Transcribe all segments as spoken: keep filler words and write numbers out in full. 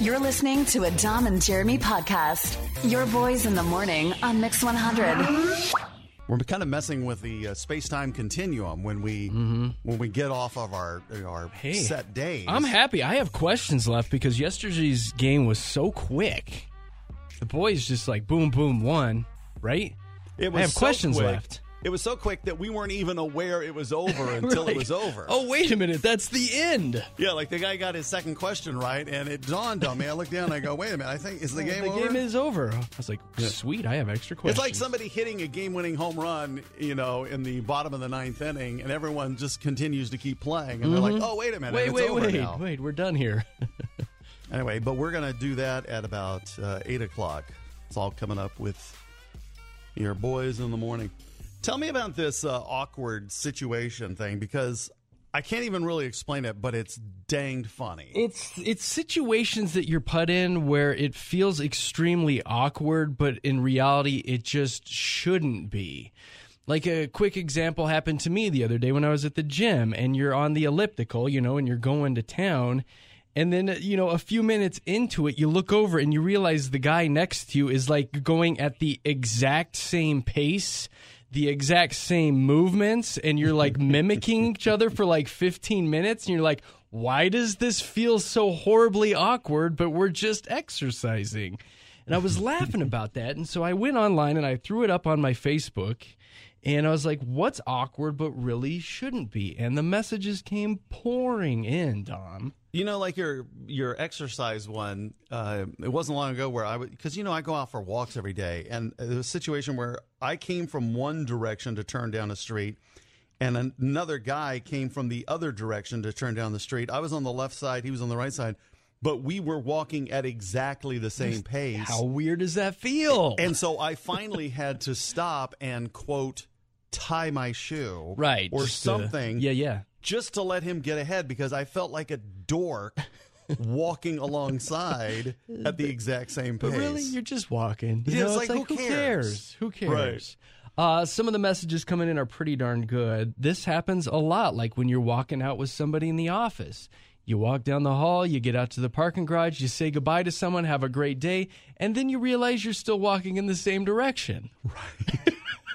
You're listening to a Dom and Jeremy podcast. Your boys in the morning on Mix one hundred. We're kind of messing with the uh, space-time continuum when we mm-hmm. when we get off of our our hey, set days. I'm happy. I have questions left because yesterday's game was so quick. The boys just like boom, boom, won, right? It was I have so questions quick. left. It was so quick that we weren't even aware it was over until like, it was over. Oh, wait a minute. That's the end. Yeah, like the guy got his second question right, and it dawned on me. I looked down and I go, wait a minute, I think, is the game the over? The game is over. I was like, sweet, I have extra questions. It's like somebody hitting a game-winning home run, you know, in the bottom of the ninth inning, and everyone just continues to keep playing. And mm-hmm. they're like, oh, wait a minute, wait, it's wait, over wait, now. Wait, we're done here. Anyway, but we're going to do that at about uh, eight o'clock. It's all coming up with your boys in the morning. Tell me about this uh, awkward situation thing, because I can't even really explain it, but it's danged funny. It's it's situations that you're put in where it feels extremely awkward, but in reality, it just shouldn't be. Like a quick example happened to me the other day when I was at the gym, and you're on the elliptical, you know, and you're going to town. And then, you know, a few minutes into it, you look over and you realize the guy next to you is like going at the exact same pace, the exact same movements, and you're like mimicking each other for like fifteen minutes. And you're like, why does this feel so horribly awkward, but we're just exercising? And I was laughing about that. And so I went online and I threw it up on my Facebook. And I was like, what's awkward but really shouldn't be? And the messages came pouring in, Dom. You know, like your your exercise one, uh, it wasn't long ago where I would, because, you know, I go out for walks every day. And it was a situation where I came from one direction to turn down a street, and another guy came from the other direction to turn down the street. I was on the left side, he was on the right side, but we were walking at exactly the same pace. How weird does that feel? And so I finally had to stop and, quote, tie my shoe, right, or something, to, yeah, yeah, just to let him get ahead, because I felt like a dork walking alongside at the exact same pace. But really, you're just walking. You yeah, know, it's, it's like, like, who who cares? cares? Who cares? Right. Uh, some of the messages coming in are pretty darn good. This happens a lot, like when you're walking out with somebody in the office. You walk down the hall, you get out to the parking garage, you say goodbye to someone, have a great day, and then you realize you're still walking in the same direction. Right.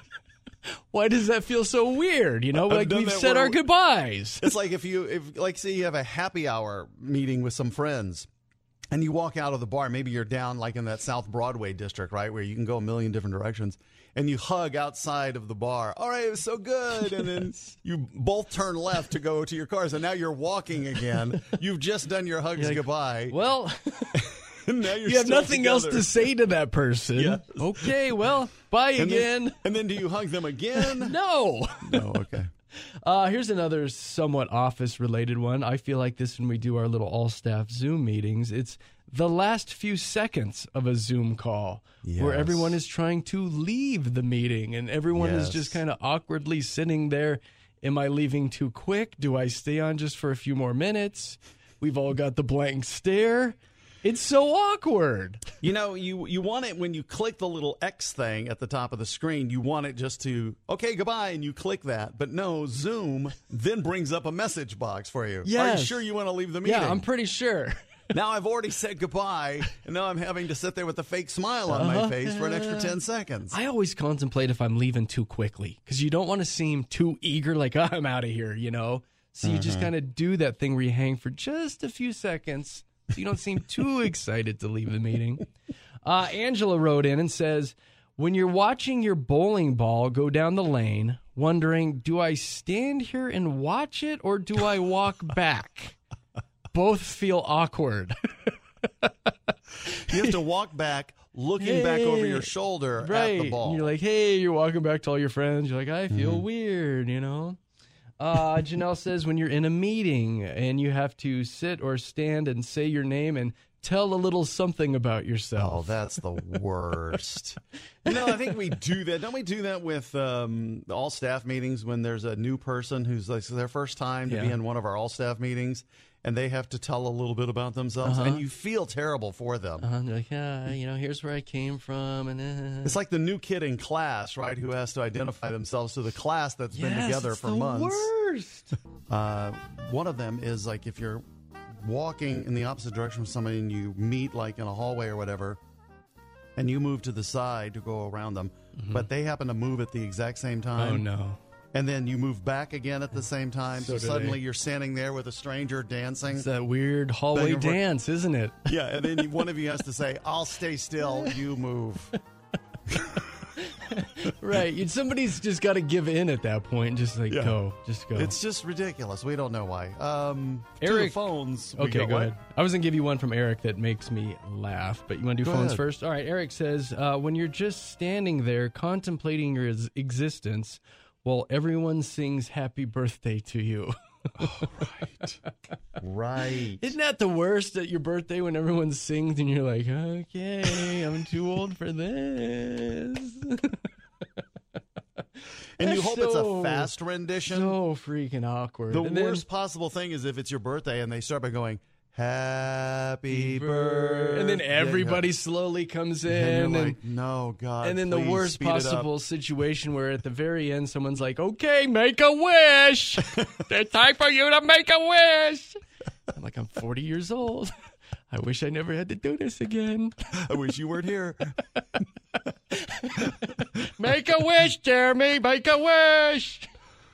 Why does that feel so weird? You know, I've like we've said our goodbyes. It's like if you, if like, say you have a happy hour meeting with some friends, and you walk out of the bar. Maybe you're down like in that South Broadway district, right, where you can go a million different directions. And you hug outside of the bar. All right, it was so good. And then you both turn left to go to your cars, and now you're walking again. You've just done your hugs like, goodbye. Well. Now you're you have nothing together. else to say to that person. Yes. Okay, well, bye and again. Then, and then do you hug them again? No. No, okay. Uh, here's another somewhat office-related one. I feel like this when we do our little all-staff Zoom meetings. It's the last few seconds of a Zoom call yes. where everyone is trying to leave the meeting, and everyone yes. is just kind of awkwardly sitting there. Am I leaving too quick? Do I stay on just for a few more minutes? We've all got the blank stare. It's so awkward. You know, you, you want it when you click the little X thing at the top of the screen. You want it just to, okay, goodbye, and you click that. But no, Zoom then brings up a message box for you. Yes. Are you sure you want to leave the meeting? Yeah, I'm pretty sure. Now I've already said goodbye, and now I'm having to sit there with a fake smile on uh-huh. my face for an extra ten seconds. I always contemplate if I'm leaving too quickly, because you don't want to seem too eager, like, oh, I'm out of here, you know? So you mm-hmm. just kind of do that thing where you hang for just a few seconds, so you don't seem too excited to leave the meeting. Uh, Angela wrote in and says, when you're watching your bowling ball go down the lane, wondering, do I stand here and watch it or do I walk back? Both feel awkward. You have to walk back, looking hey, back over your shoulder right. at the ball. And you're like, hey, you're walking back to all your friends. You're like, I feel mm-hmm. weird, you know? Uh, Janelle says when you're in a meeting and you have to sit or stand and say your name and tell a little something about yourself. Oh, that's the worst. You know, I think we do that. Don't we do that with um, all staff meetings when there's a new person who's like their first time to yeah. be in one of our all staff meetings, and they have to tell a little bit about themselves, uh-huh. and you feel terrible for them. Uh-huh. They're like, yeah, you know, here's where I came from. and uh. It's like the new kid in class, right, who has to identify themselves to the class that's yes, been together it's for the months. Worst. Uh, one of them is like if you're walking in the opposite direction from somebody and you meet like in a hallway or whatever, and you move to the side to go around them, mm-hmm. but they happen to move at the exact same time. Oh, no. And then you move back again at the same time. So, So suddenly they. you're standing there with a stranger dancing. It's that weird hallway Bang over- dance, isn't it? Yeah, and then you, one of you has to say, I'll stay still, you move. Right. You, somebody's just got to give in at that point and just like Yeah. go. Just go. It's just ridiculous. We don't know why. Um, to Eric- the phones. we Okay, go, what? ahead. I was going to give you one from Eric that makes me laugh, but you want to do Go phones ahead. first? All right, Eric says, uh, when you're just standing there contemplating your ex- existence while everyone sings happy birthday to you. Right. Right. Isn't that the worst at your birthday when everyone sings and you're like, okay, I'm too old for this? And you That's hope it's a so- fast rendition. So freaking awkward. the And then- worst possible thing is if it's your birthday and they start by going, Happy birthday. And then everybody slowly comes in. And you're and- like, no, God. And then the please worst speed it up." possible situation where at the very end someone's like, okay, make a wish. It's time for you to make a wish. I'm like, I'm forty years old. I wish I never had to do this again. I wish you weren't here. Make a wish, Jeremy. Make a wish.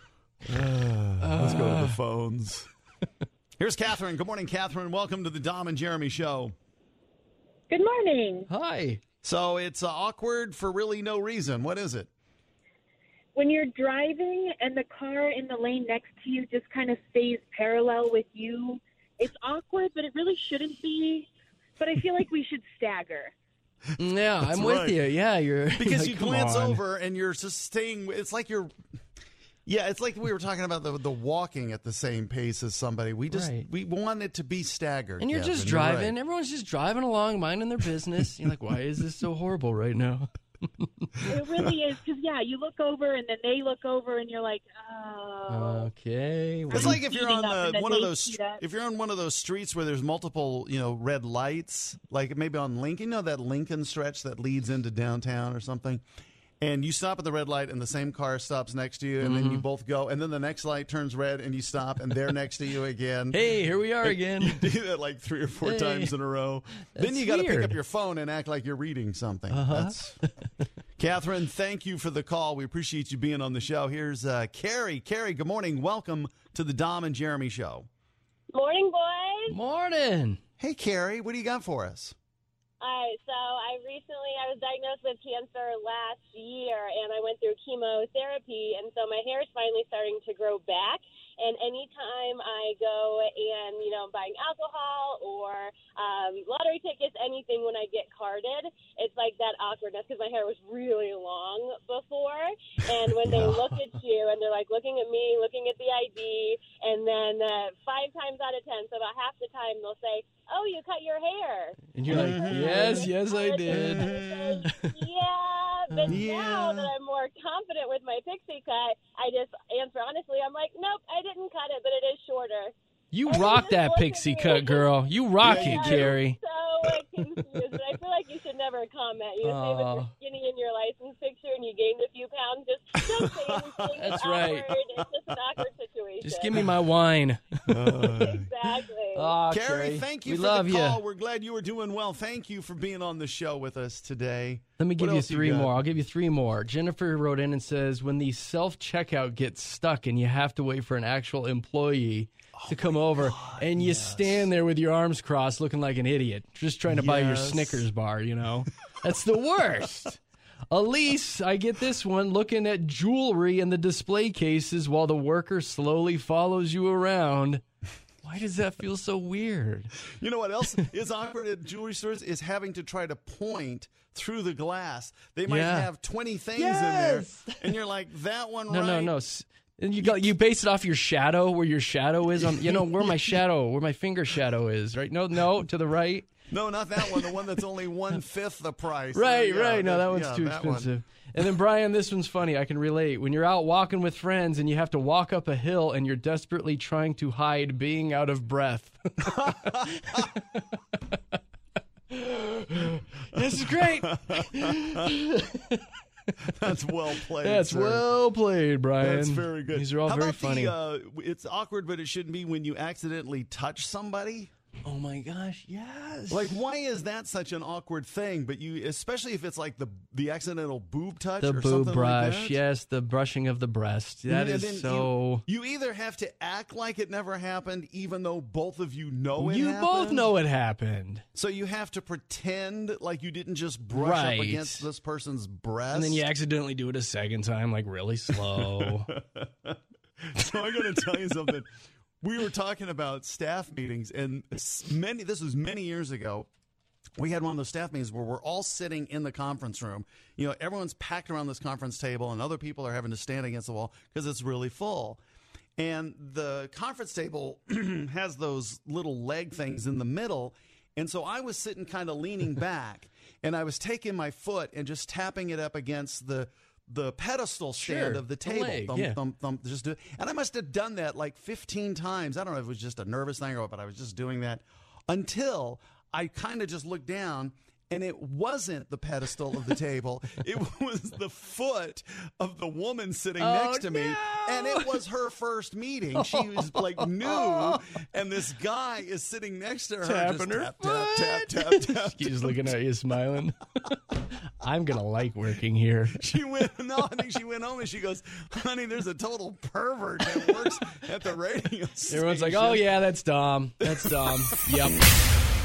Let's go to the phones. Here's Catherine. Good morning, Catherine. Welcome to the Dom and Jeremy Show. Good morning. Hi. So it's uh, awkward for really no reason. What is it? When you're driving and the car in the lane next to you just kind of stays parallel with you, it's awkward, but it really shouldn't be. But I feel like we should stagger. Yeah, That's I'm with right. you. Yeah, you're Because like, you come glance on. over and you're just staying. It's like you're. Yeah, it's like we were talking about the the walking at the same pace as somebody. We just Right. we want it to be staggered. And you're Catherine. just You're right. driving. Everyone's just driving along, minding their business. You're like, why is this so horrible right now? It really is. Because, yeah, you look over and then they look over and you're like, oh. Okay. It's well, like if you're on Speeding up the and then one of they those speed up. if you're on one of those streets where there's multiple you know red lights, like maybe on Lincoln, you know that Lincoln stretch that leads into downtown or something, and you stop at the red light and the same car stops next to you, and Mm-hmm. then you both go, and then the next light turns red and you stop, and they're next to you again. hey, here we are again. You do that like three or four Hey. times in a row. Then That's you got to pick weird. up your phone and act like you're reading something. Uh-huh. That's Catherine, thank you for the call. We appreciate you being on the show. Here's uh, Carrie. Carrie, good morning. Welcome to the Dom and Jeremy Show. Morning, boys. Morning. Hey, Carrie, what do you got for us? All right, so I recently I was diagnosed with cancer last year, and I went through chemotherapy, and so my hair is finally starting to grow back. And anytime I go and, you know, I'm buying alcohol or um, lottery tickets, anything when I get carded, it's like that awkwardness because my hair was really long before. And when they look at you and they're like looking at me, looking at the I D, and then uh, five times out of ten, so about half the time they'll say, oh, you cut your hair. And you're like, yes, yes, I did. Yeah, but Yeah. now that I'm more confident with my pixie cut, I just answer honestly. I'm like, nope, I didn't cut it, but it is shorter. You rock that pixie cut, girl. You rock Yeah, it, you do. Carrie. So uh, confused, but I feel like you should never comment. You say if Aw. you're skinny in your license picture and you gained a few pounds, just don't say anything. That's It's right. awkward. It's just an awkward situation. Just give me my wine. Exactly. Aw, Carrie, thank you we for love the you. call. We're glad you were doing well. Thank you for being on the show with us today. Let me give What you else you three got? more. I'll give you three more. Jennifer wrote in and says, when the self-checkout gets stuck and you have to wait for an actual employee to come over and you stand there with your arms crossed looking like an idiot, just trying to buy your Yes. Snickers bar, you know? That's the worst. Elise, I get this one, looking at jewelry in the display cases while the worker slowly follows you around. Why does that feel so weird? You know what else is awkward at jewelry stores is having to try to point through the glass. They might Yeah. have twenty things Yes. in there, and you're like, that one No, right? no, no. S- And you got you base it off your shadow, where your shadow is on. You know where my shadow, where my finger shadow is, right? No, no, to the right. No, not that one. The one that's only one fifth the price. Right, Yeah, right. No, that one's yeah, too that one. expensive. And then Brian, this one's funny. I can relate. When you're out walking with friends and you have to walk up a hill and you're desperately trying to hide being out of breath. This is great. That's well played. That's sir. well played, Brian. That's very good. These are all How very about funny. The, uh, it's awkward, but it shouldn't be when you accidentally touch somebody. Oh my gosh, yes. Like, why is that such an awkward thing? But you, especially if it's like the the accidental boob touch the or boob something brush, like that. yes, the brushing of the breast. That And is then so. You, you either have to act like it never happened, even though both of you know it You happened. both know it happened. So you have to pretend like you didn't just brush Right. up against this person's breast. And then you accidentally do it a second time, like really slow. So I'm going to tell you something. We were talking about staff meetings, and many. This was many years ago. We had one of those staff meetings where we're all sitting in the conference room. You know, everyone's packed around this conference table, and other people are having to stand against the wall because it's really full. And the conference table has those little leg things in the middle. And so I was sitting kind of leaning back, and I was taking my foot and just tapping it up against the the pedestal stand Sure, of the the table. leg, thump, yeah. thump, thump, just do it. And I must have done that like fifteen times. I don't know if it was just a nervous thing or what, but I was just doing that until I kind of just looked down, and it wasn't the pedestal of the table. It was the foot of the woman sitting Oh, next to me. no. And it was her first meeting. She was like new, and this guy is sitting next to her. Tapping just her tap, tap, tap, tap, foot. tap, She's looking at you, smiling. I'm gonna like working here. She went, no, I think she went home and she goes, honey, there's a total pervert that works at the radio station. Everyone's like, "Oh yeah, that's Dom. That's Dom." Yep.